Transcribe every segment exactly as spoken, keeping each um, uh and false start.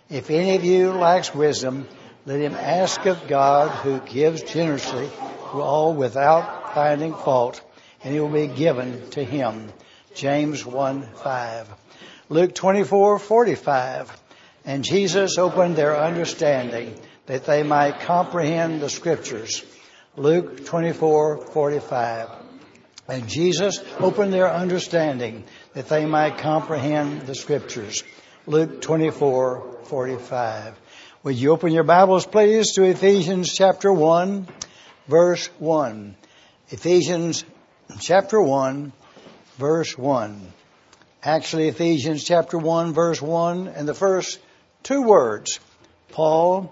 If any of you lacks wisdom, let him ask of God, who gives generously to all without finding fault, and it will be given to him. James one five. Luke twenty-four forty-five. And Jesus opened their understanding, that they might comprehend the Scriptures. Luke twenty-four forty-five. And Jesus opened their understanding, that they might comprehend the Scriptures. Luke twenty-four forty-five. Would you open your Bibles, please, to Ephesians chapter one, verse one. Ephesians chapter one, verse one. Actually, Ephesians chapter one, verse one, and the first two words, Paul,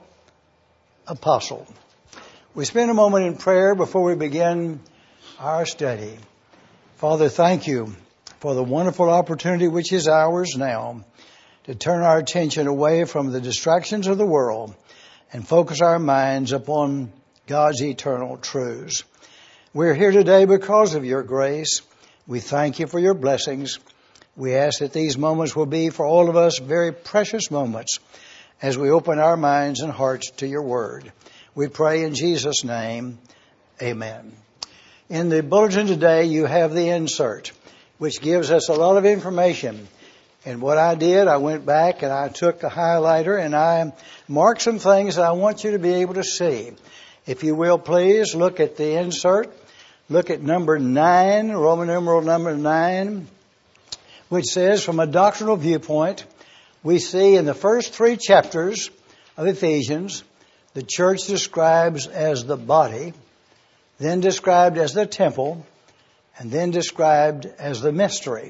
apostle. We spend a moment in prayer before we begin our study. Father, thank you for the wonderful opportunity which is ours now to turn our attention away from the distractions of the world and focus our minds upon God's eternal truths. We're here today because of your grace. We thank you for your blessings. We ask that these moments will be for all of us very precious moments as we open our minds and hearts to your word. We pray in Jesus' name, amen. In the bulletin today, you have the insert, which gives us a lot of information. And what I did, I went back and I took a highlighter and I marked some things that I want you to be able to see. If you will, please look at the insert. Look at number nine, Roman numeral number nine, which says, from a doctrinal viewpoint, we see in the first three chapters of Ephesians, the church describes as the body, then described as the temple, and then described as the mystery.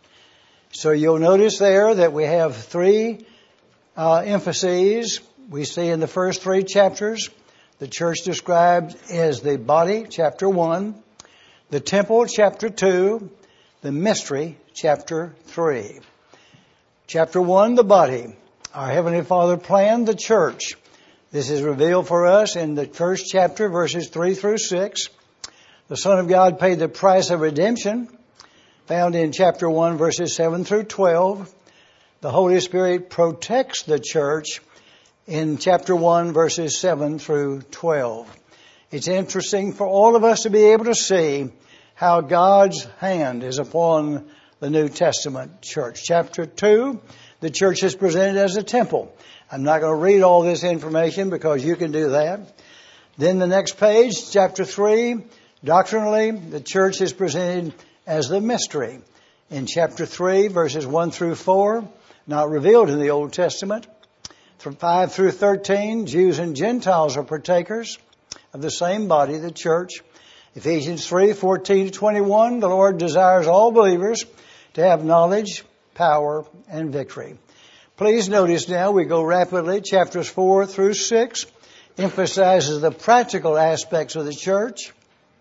So you'll notice there that we have three uh, emphases. We see in the first three chapters, the church described as the body, chapter one, the temple, chapter two, the mystery, chapter three. Chapter one, the body. Our Heavenly Father planned the church. This is revealed for us in the first chapter, verses three through six. The Son of God paid the price of redemption, found in chapter one, verses seven through twelve. The Holy Spirit protects the church in chapter one, verses seven through twelve. It's interesting for all of us to be able to see how God's hand is upon the New Testament church. Chapter two, the church is presented as a temple. I'm not going to read all this information because you can do that. Then the next page, chapter three, doctrinally, the church is presented as the mystery. In chapter three, verses one through four, not revealed in the Old Testament. From five through thirteen, Jews and Gentiles are partakers of the same body, the church. Ephesians three, fourteen to twenty-one, the Lord desires all believers to have knowledge, power, and victory. Please notice now we go rapidly. Chapters four through six emphasizes the practical aspects of the church.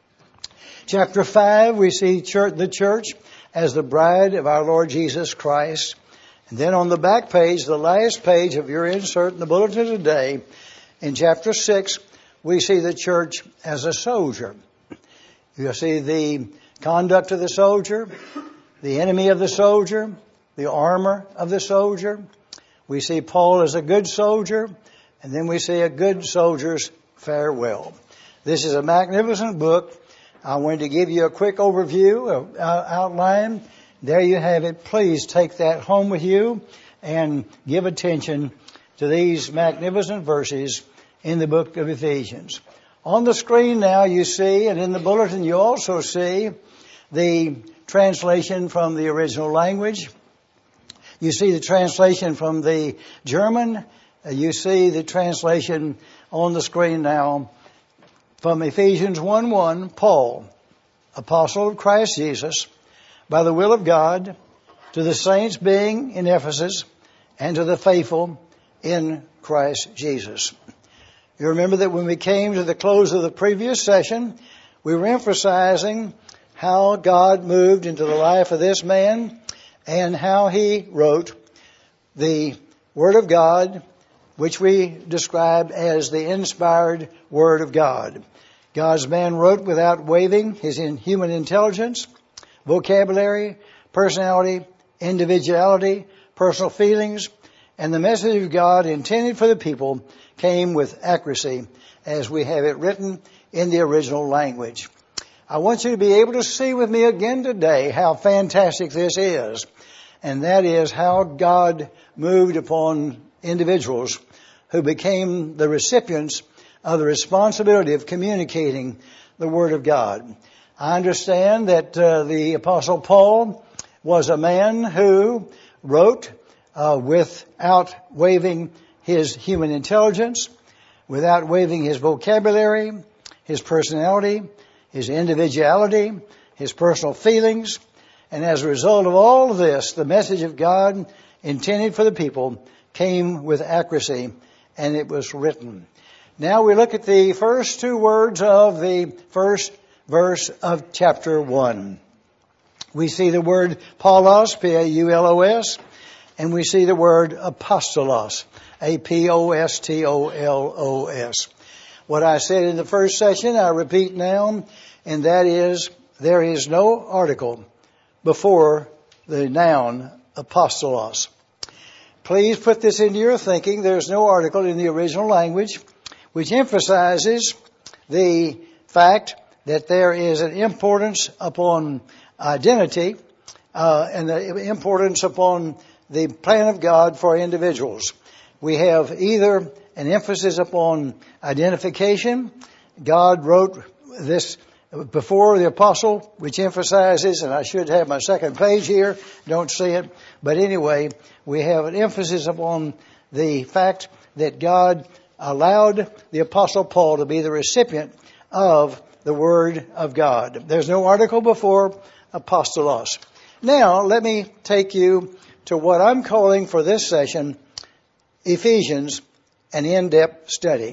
Chapter five, we see church, the church as the bride of our Lord Jesus Christ. And then on the back page, the last page of your insert in the bulletin today, in chapter six, we see the church as a soldier. You'll see the conduct of the soldier, the enemy of the soldier, the armor of the soldier. We see Paul as a good soldier, and then we see a good soldier's farewell. This is a magnificent book. I wanted to give you a quick overview, uh, outline. There you have it. Please take that home with you and give attention to these magnificent verses in the book of Ephesians. On the screen now you see, and in the bulletin you also see, the translation from the original language. You see the translation from the German. You see the translation on the screen now from Ephesians one one, Paul, apostle of Christ Jesus, by the will of God, to the saints being in Ephesus, and to the faithful in Christ Jesus. You remember that when we came to the close of the previous session, we were emphasizing how God moved into the life of this man and how he wrote the Word of God, which we described as the inspired Word of God. God's man wrote without waiving his human intelligence, vocabulary, personality, individuality, personal feelings, and the message of God intended for the people came with accuracy, as we have it written in the original language. I want you to be able to see with me again today how fantastic this is, and that is how God moved upon individuals who became the recipients of the responsibility of communicating the Word of God. I understand that uh, the Apostle Paul was a man who wrote uh, without waiving his human intelligence, without waiving his vocabulary, his personality, his individuality, his personal feelings. And as a result of all of this, the message of God intended for the people came with accuracy, and it was written. Now we look at the first two words of the first verse of chapter one. We see the word Paulos, P A U L O S, and we see the word apostolos, A P O S T O L O S. What I said in the first session, I repeat now, and that is, there is no article before the noun apostolos. Please put this into your thinking. There's no article in the original language which emphasizes the fact that there is an importance upon identity uh, and the importance upon the plan of God for individuals. We have either an emphasis upon identification. God wrote this before the apostle, which emphasizes, and I should have my second page here, don't see it, but anyway, we have an emphasis upon the fact that God allowed the apostle Paul to be the recipient of the Word of God. There's no article before apostolos. Now, let me take you to what I'm calling for this session, Ephesians, an in-depth study.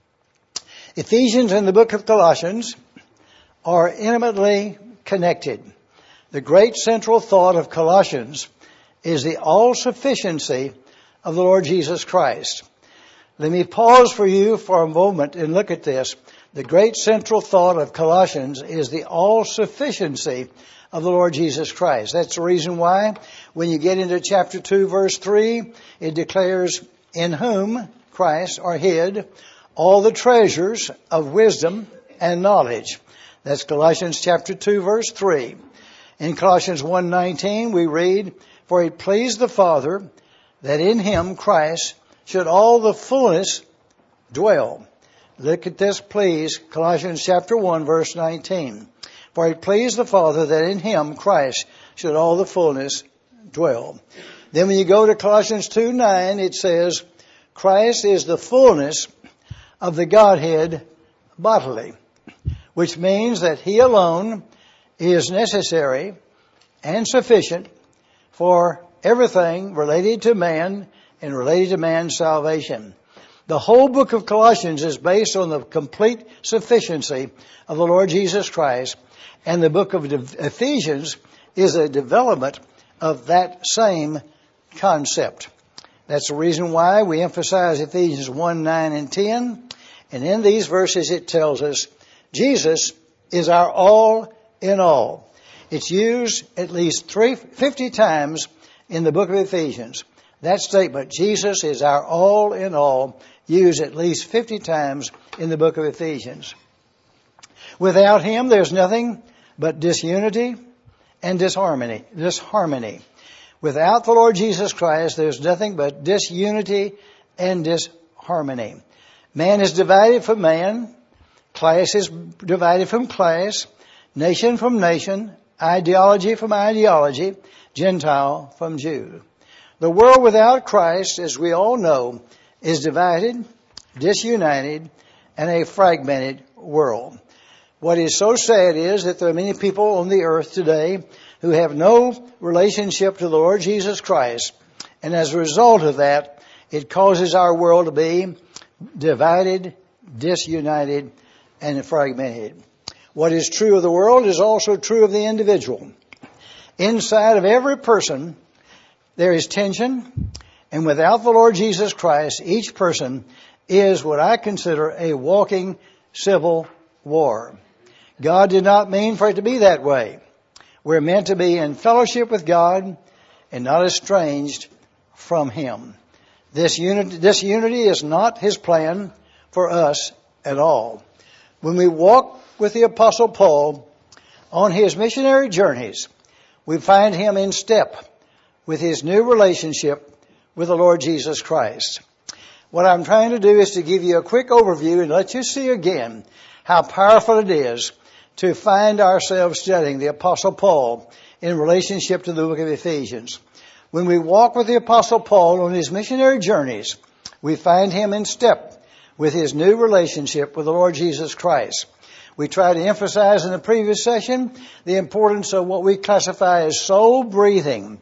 Ephesians and the book of Colossians are intimately connected. The great central thought of Colossians is the all-sufficiency of the Lord Jesus Christ. Let me pause for you for a moment and look at this. The great central thought of Colossians is the all-sufficiency of the Lord Jesus Christ. That's the reason why when you get into chapter two, verse three, it declares, in whom, Christ, are hid all the treasures of wisdom and knowledge. That's Colossians chapter two, verse three. In Colossians one nineteen, we read, for it pleased the Father that in him, Christ, should all the fullness dwell. Look at this, please. Colossians chapter one, verse nineteen. For it pleased the Father that in him, Christ, should all the fullness dwell. Then when you go to Colossians two nine, it says, Christ is the fullness of the Godhead bodily, which means that he alone is necessary and sufficient for everything related to man and related to man's salvation. The whole book of Colossians is based on the complete sufficiency of the Lord Jesus Christ, and the book of Ephesians is a development of that same concept. That's the reason why we emphasize Ephesians one, nine, and ten. And in these verses it tells us Jesus is our all in all. It's used at least three, fifty times in the book of Ephesians. That statement, Jesus is our all in all, used at least fifty times in the book of Ephesians. Without him, there's nothing but disunity and disharmony. Disharmony. Without the Lord Jesus Christ, there's nothing but disunity and disharmony. Man is divided from man. Class is divided from class. Nation from nation. Ideology from ideology. Gentile from Jew. The world without Christ, as we all know, is divided, disunited, and a fragmented world. What is so sad is that there are many people on the earth today who have no relationship to the Lord Jesus Christ. And as a result of that, it causes our world to be divided, disunited, and fragmented. What is true of the world is also true of the individual. Inside of every person, there is tension, and without the Lord Jesus Christ, each person is what I consider a walking civil war. God did not mean for it to be that way. We're meant to be in fellowship with God and not estranged from Him. This unity, this unity is not his plan for us at all. When we walk with the Apostle Paul on his missionary journeys, we find him in step with his new relationship with the Lord Jesus Christ. What I'm trying to do is to give you a quick overview and let you see again how powerful it is to find ourselves studying the Apostle Paul in relationship to the book of Ephesians. When we walk with the Apostle Paul on his missionary journeys, we find him in step with his new relationship with the Lord Jesus Christ. We tried to emphasize in the previous session the importance of what we classify as soul breathing.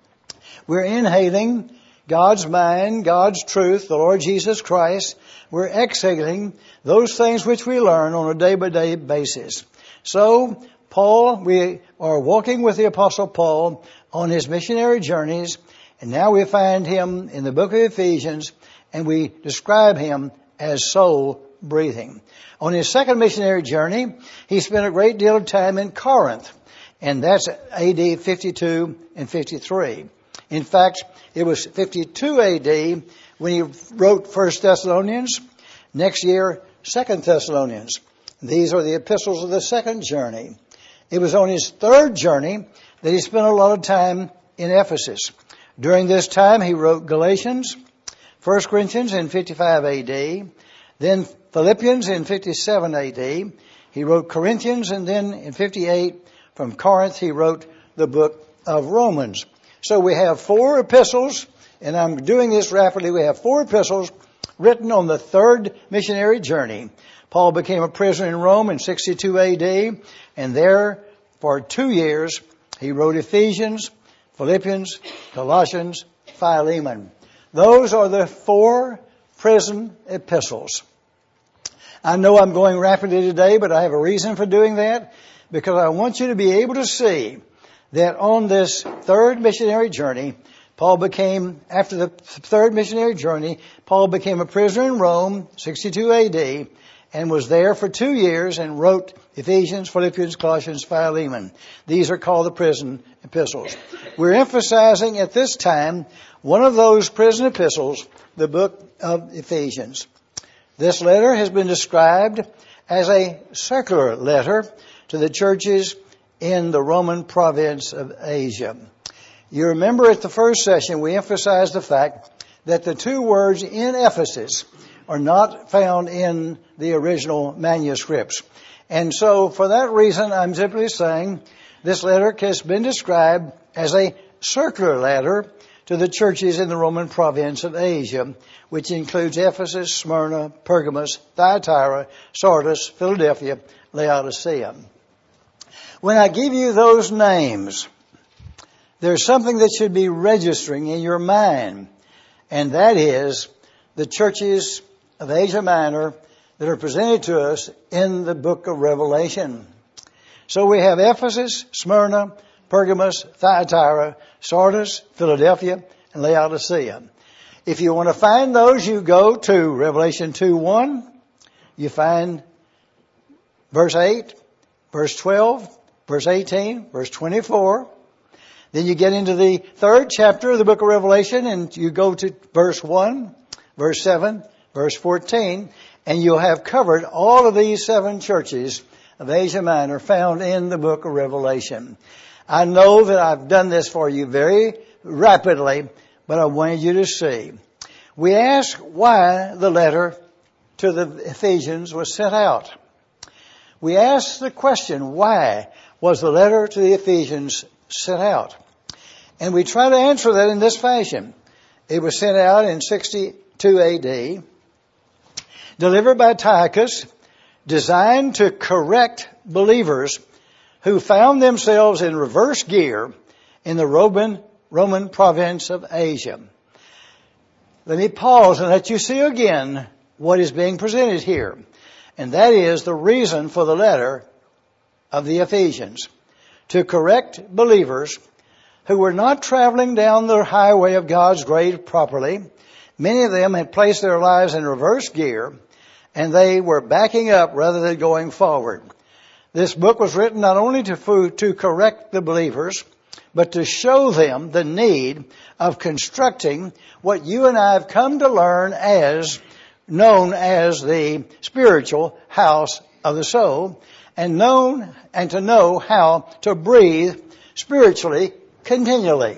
We're inhaling God's mind, God's truth, the Lord Jesus Christ. We're exhaling those things which we learn on a day-by-day basis. So, Paul, we are walking with the Apostle Paul on his missionary journeys, and now we find him in the book of Ephesians, and we describe him as soul breathing. On his second missionary journey, he spent a great deal of time in Corinth, and that's A D fifty-two and fifty-three. In fact, it was fifty-two A D when he wrote First Thessalonians. Next year, Second Thessalonians. These are the epistles of the second journey. It was on his third journey that he spent a lot of time in Ephesus. During this time, he wrote Galatians, First Corinthians in fifty-five A D, then Philippians in fifty-seven A D. He wrote Corinthians, and then in fifty-eight, from Corinth, he wrote the book of Romans. So we have four epistles, and I'm doing this rapidly. We have four epistles written on the third missionary journey. Paul became a prisoner in Rome in sixty-two A D, and there for two years he wrote Ephesians, Philippians, Colossians, Philemon. Those are the four prison epistles. I know I'm going rapidly today, but I have a reason for doing that, because I want you to be able to see that on this third missionary journey, Paul became, after the third missionary journey, Paul became a prisoner in Rome, sixty-two A D, and was there for two years and wrote Ephesians, Philippians, Colossians, Philemon. These are called the prison epistles. We're emphasizing at this time one of those prison epistles, the book of Ephesians. This letter has been described as a circular letter to the churches in the Roman province of Asia. You remember at the first session we emphasized the fact that the two words in Ephesus are not found in the original manuscripts. And so for that reason, I'm simply saying this letter has been described as a circular letter to the churches in the Roman province of Asia, which includes Ephesus, Smyrna, Pergamos, Thyatira, Sardis, Philadelphia, Laodicea. When I give you those names, there's something that should be registering in your mind, and that is the churches of Asia Minor that are presented to us in the book of Revelation. So we have Ephesus, Smyrna, Pergamos, Thyatira, Sardis, Philadelphia, and Laodicea. If you want to find those, you go to Revelation two one. You find verse eight, verse twelve, verse eighteen, verse twenty-four. Then you get into the third chapter of the book of Revelation, and you go to verse one, verse seven, verse fourteen, and you'll have covered all of these seven churches of Asia Minor found in the book of Revelation. I know that I've done this for you very rapidly, but I wanted you to see. We ask why the letter to the Ephesians was sent out. We ask the question, why was the letter to the Ephesians sent out? And we try to answer that in this fashion. It was sent out in sixty-two A D, delivered by Tychus, designed to correct believers who found themselves in reverse gear in the Roman, Roman province of Asia. Let me pause and let you see again what is being presented here. And that is the reason for the letter of the Ephesians. To correct believers who were not traveling down the highway of God's grace properly. Many of them had placed their lives in reverse gear, and they were backing up rather than going forward. This book was written not only to, to correct the believers, but to show them the need of constructing what you and I have come to learn as, known as the spiritual house of the soul, and known and to know how to breathe spiritually continually.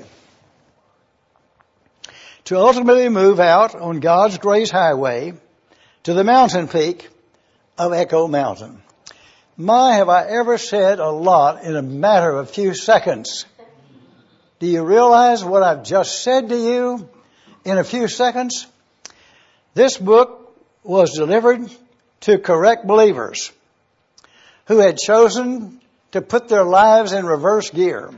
To ultimately move out on God's grace highway to the mountain peak of Echo Mountain. My, have I ever said a lot in a matter of a few seconds. Do you realize what I've just said to you in a few seconds? This book was delivered to correct believers who had chosen to put their lives in reverse gear,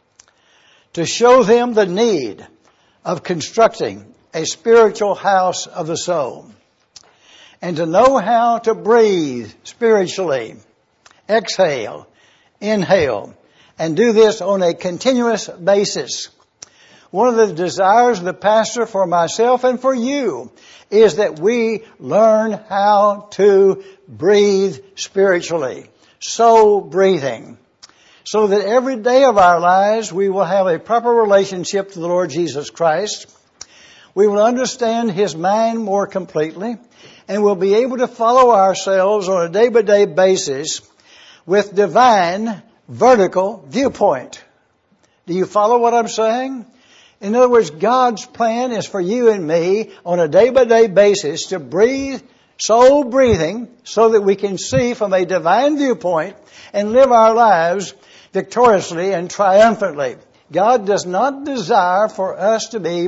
to show them the need of constructing a spiritual house of the soul, and to know how to breathe spiritually, exhale, inhale, and do this on a continuous basis. One of the desires of the pastor for myself and for you is that we learn how to breathe spiritually, soul breathing, so that every day of our lives we will have a proper relationship to the Lord Jesus Christ. We will understand His mind more completely, and we'll be able to follow ourselves on a day-by-day basis with divine vertical viewpoint. Do you follow what I'm saying? In other words, God's plan is for you and me on a day-by-day basis to breathe soul breathing so that we can see from a divine viewpoint and live our lives victoriously and triumphantly. God does not desire for us to be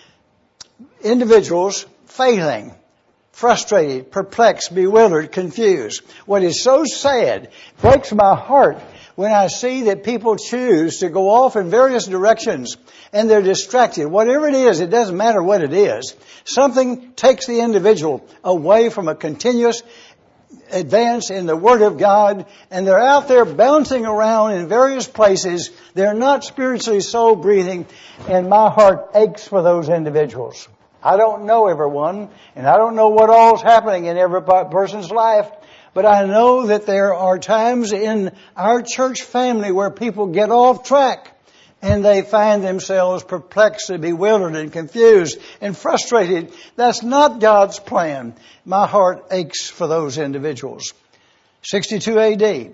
individuals failing, frustrated, perplexed, bewildered, confused. What is so sad, breaks my heart when I see that people choose to go off in various directions and they're distracted. Whatever it is, it doesn't matter what it is. Something takes the individual away from a continuous advance in the Word of God, and they're out there bouncing around in various places. They're not spiritually soul breathing, and my heart aches for those individuals. I don't know everyone, and I don't know what all's happening in every person's life, but I know that there are times in our church family where people get off track and they find themselves perplexed and bewildered and confused and frustrated. That's not God's plan. My heart aches for those individuals. sixty-two A D,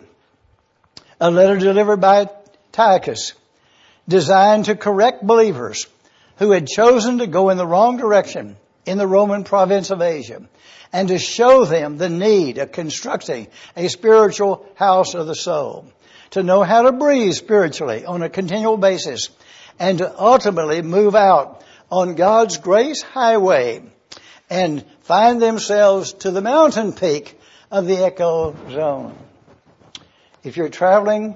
a letter delivered by Tychus, designed to correct believers who had chosen to go in the wrong direction in the Roman province of Asia, and to show them the need of constructing a spiritual house of the soul, to know how to breathe spiritually on a continual basis, and to ultimately move out on God's grace highway and find themselves to the mountain peak of the Echo Zone. If you're traveling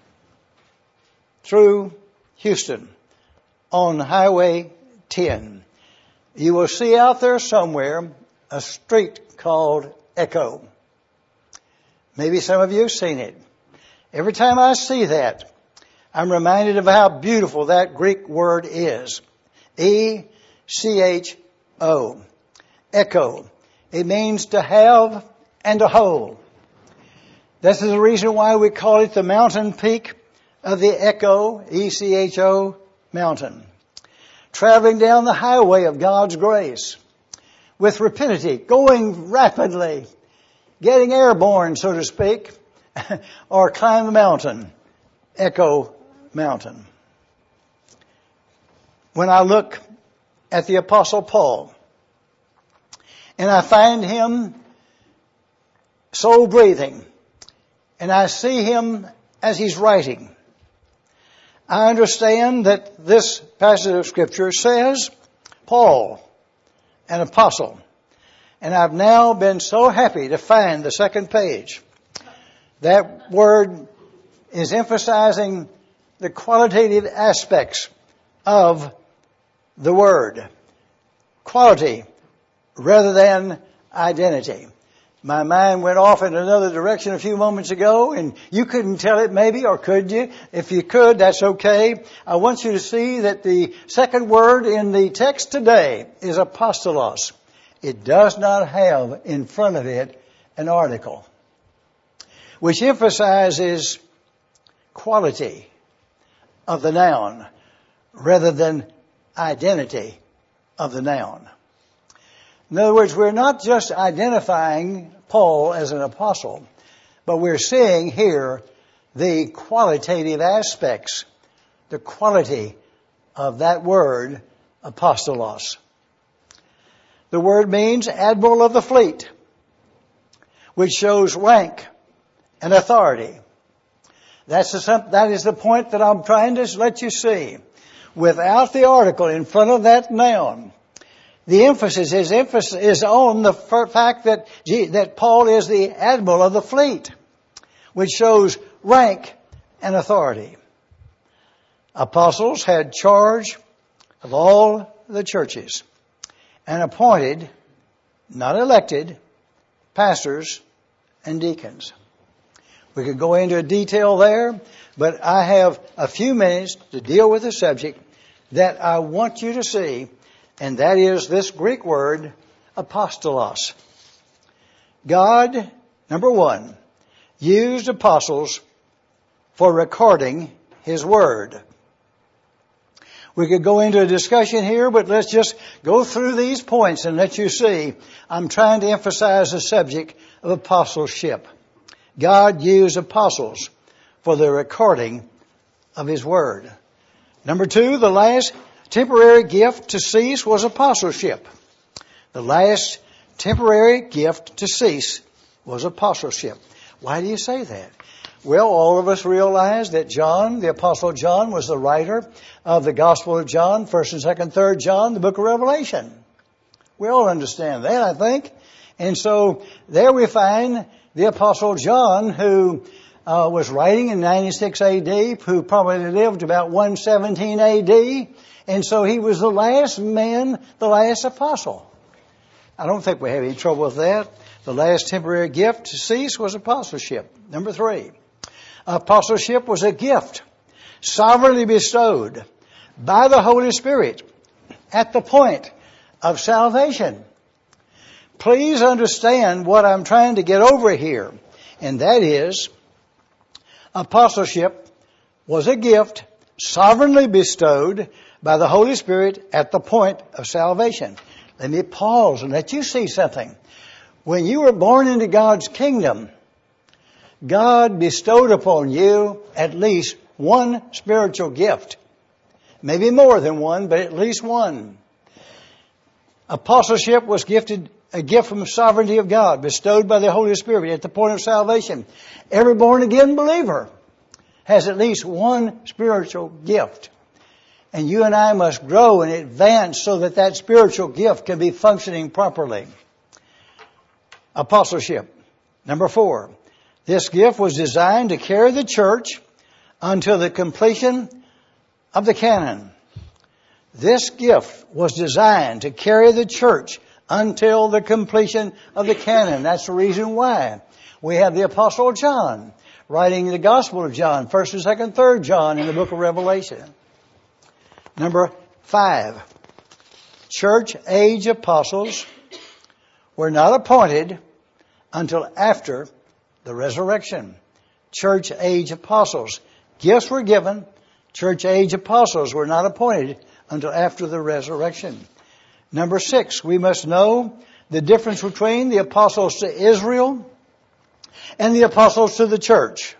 through Houston on Highway ten, you will see out there somewhere a street called Echo. Maybe some of you have seen it. Every time I see that, I'm reminded of how beautiful that Greek word is. E C H O. Echo. It means to have and to hold. This is the reason why we call it the mountain peak of the Echo, E C H O, mountain. Traveling down the highway of God's grace with rapidity, going rapidly, getting airborne, so to speak, or climb the mountain, Echo Mountain. When I look at the Apostle Paul, and I find him soul breathing, and I see him as he's writing, I understand that this passage of Scripture says, Paul, an apostle. And I've now been so happy to find the second page. That word is emphasizing the qualitative aspects of the word. Quality rather than identity. My mind went off in another direction a few moments ago, and you couldn't tell it maybe, or could you? If you could, that's okay. I want you to see that the second word in the text today is apostolos. It does not have in front of it an article, which emphasizes quality of the noun rather than identity of the noun. In other words, we're not just identifying Paul as an apostle, but we're seeing here the qualitative aspects, the quality of that word, apostolos. The word means admiral of the fleet, which shows rank and authority. That's the, that is the point that I'm trying to let you see. Without the article in front of that noun, the emphasis is emphasis is on the fact that that Paul is the admiral of the fleet, which shows rank and authority. Apostles had charge of all the churches and appointed, not elected, pastors and deacons. We could go into detail there, but I have a few minutes to deal with the subject that I want you to see, and that is this Greek word, apostolos. God, number one, used apostles for recording His Word. We could go into a discussion here, but let's just go through these points and let you see I'm trying to emphasize the subject of apostleship. God used apostles for the recording of His Word. Number two, the last temporary gift to cease was apostleship. The last temporary gift to cease was apostleship. Why do you say that? Well, all of us realize that John, the Apostle John, was the writer of the Gospel of John, First and Second, Third John, the book of Revelation. We all understand that, I think. And so there we find the Apostle John, who uh, was writing in ninety-six A D, who probably lived about one seventeen A D, and so he was the last man, the last apostle. I don't think we have any trouble with that. The last temporary gift to cease was apostleship. Number three, apostleship was a gift sovereignly bestowed by the Holy Spirit at the point of salvation. Please understand what I'm trying to get over here, and that is apostleship was a gift sovereignly bestowed by the Holy Spirit at the point of salvation. Let me pause and let you see something. When you were born into God's kingdom, God bestowed upon you at least one spiritual gift. Maybe more than one, but at least one. Apostleship was gifted, a gift from the sovereignty of God, bestowed by the Holy Spirit at the point of salvation. Every born-again believer has at least one spiritual gift. And you and I must grow and advance so that that spiritual gift can be functioning properly. Apostleship. Number four. This gift was designed to carry the church until the completion of the canon. This gift was designed to carry the church until the completion of the canon. That's the reason why we have the Apostle John writing the Gospel of John, First and Second, Third John in the book of Revelation. Number five, church age apostles were not appointed until after the resurrection. Church age apostles. Gifts were given. Church age apostles were not appointed until after the resurrection. Number six, we must know the difference between the apostles to Israel and the apostles to the church.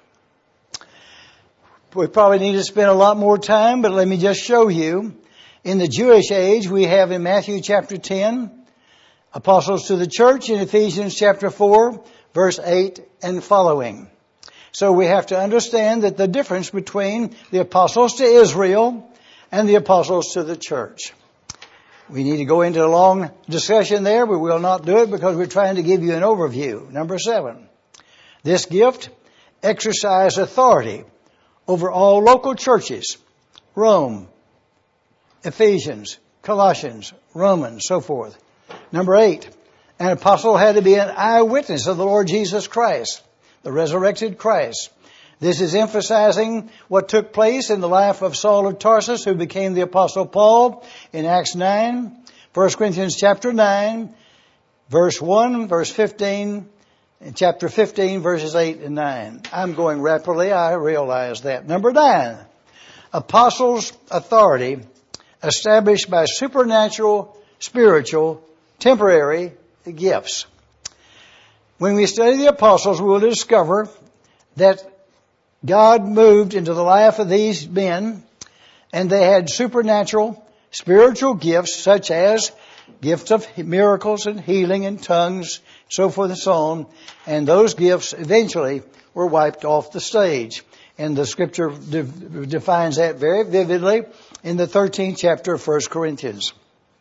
We probably need to spend a lot more time, but let me just show you. In the Jewish age, we have in Matthew chapter ten, apostles to the church, in Ephesians chapter four, verse eight and following. So we have to understand that the difference between the apostles to Israel and the apostles to the church. We need to go into a long discussion there, but we'll not do it because we're trying to give you an overview. Number seven, this gift exercised authority over all local churches, Rome, Ephesians, Colossians, Romans, so forth. Number eight, an apostle had to be an eyewitness of the Lord Jesus Christ, the resurrected Christ. This is emphasizing what took place in the life of Saul of Tarsus, who became the Apostle Paul in Acts nine, First Corinthians chapter nine, verse one, verse fifteen, and chapter fifteen, verses eight and nine. I'm going rapidly, I realize that. Number nine, apostles' authority established by supernatural, spiritual, temporary gifts. When we study the apostles, we will discover that God moved into the life of these men, and they had supernatural, spiritual gifts such as gifts of miracles and healing and tongues, so forth and so on. And those gifts eventually were wiped off the stage. And the scripture de- defines that very vividly in the thirteenth chapter of First Corinthians.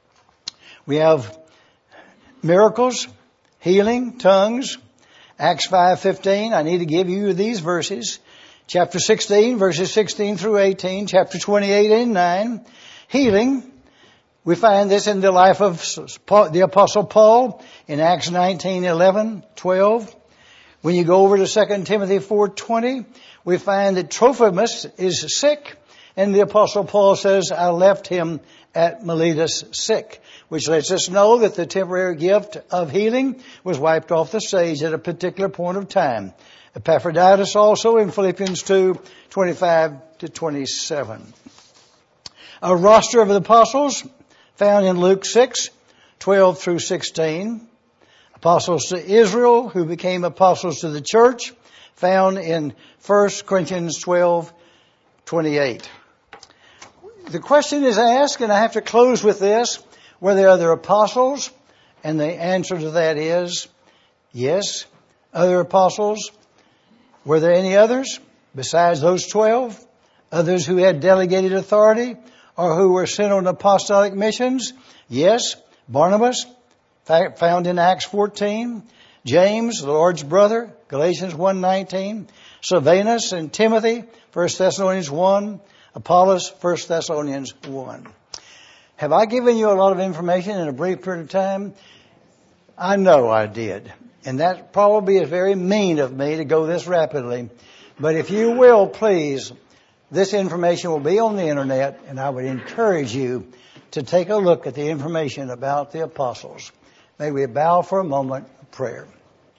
We have miracles, healing, tongues. Acts five fifteen, I need to give you these verses. Chapter sixteen, verses sixteen through eighteen. Chapter twenty-eight and nine. Healing. We find this in the life of the Apostle Paul in Acts nineteen, eleven, twelve. When you go over to Second Timothy four twenty, we find that Trophimus is sick, and the Apostle Paul says, I left him at Miletus sick, which lets us know that the temporary gift of healing was wiped off the stage at a particular point of time. Epaphroditus also in Philippians two, twenty-five to twenty-seven. A roster of the apostles found in Luke six, twelve through sixteen. Apostles to Israel who became apostles to the church, found in First Corinthians twelve, twenty-eight. The question is asked, and I have to close with this, were there other apostles? And the answer to that is yes, other apostles. Were there any others besides those twelve? Others who had delegated authority or who were sent on apostolic missions? Yes. Barnabas, found in Acts fourteen. James, the Lord's brother, Galatians one nineteen. Silvanus and Timothy, First Thessalonians one. Apollos, First Thessalonians one. Have I given you a lot of information in a brief period of time? I know I did. And that probably is very mean of me to go this rapidly. But if you will, please, this information will be on the internet, and I would encourage you to take a look at the information about the apostles. May we bow for a moment of prayer.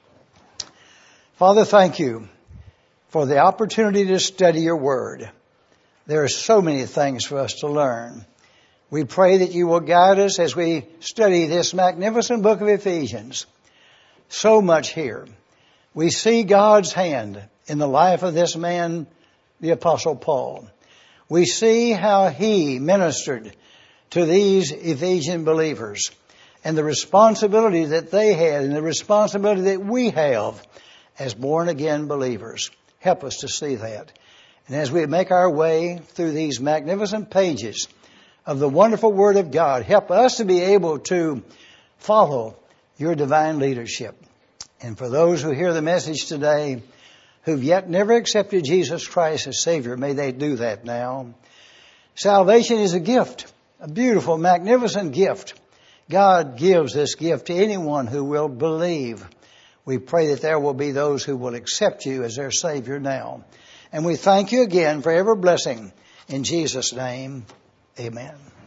Father, thank you for the opportunity to study your word. There are so many things for us to learn. We pray that you will guide us as we study this magnificent book of Ephesians. So much here. We see God's hand in the life of this man, the Apostle Paul. We see how he ministered to these Ephesian believers and the responsibility that they had and the responsibility that we have as born-again believers. Help us to see that. And as we make our way through these magnificent pages of the wonderful Word of God, help us to be able to follow your divine leadership. And for those who hear the message today who've yet never accepted Jesus Christ as Savior, may they do that now. Salvation is a gift, a beautiful, magnificent gift. God gives this gift to anyone who will believe. We pray that there will be those who will accept you as their Savior now. And we thank you again for every blessing. In Jesus' name, amen.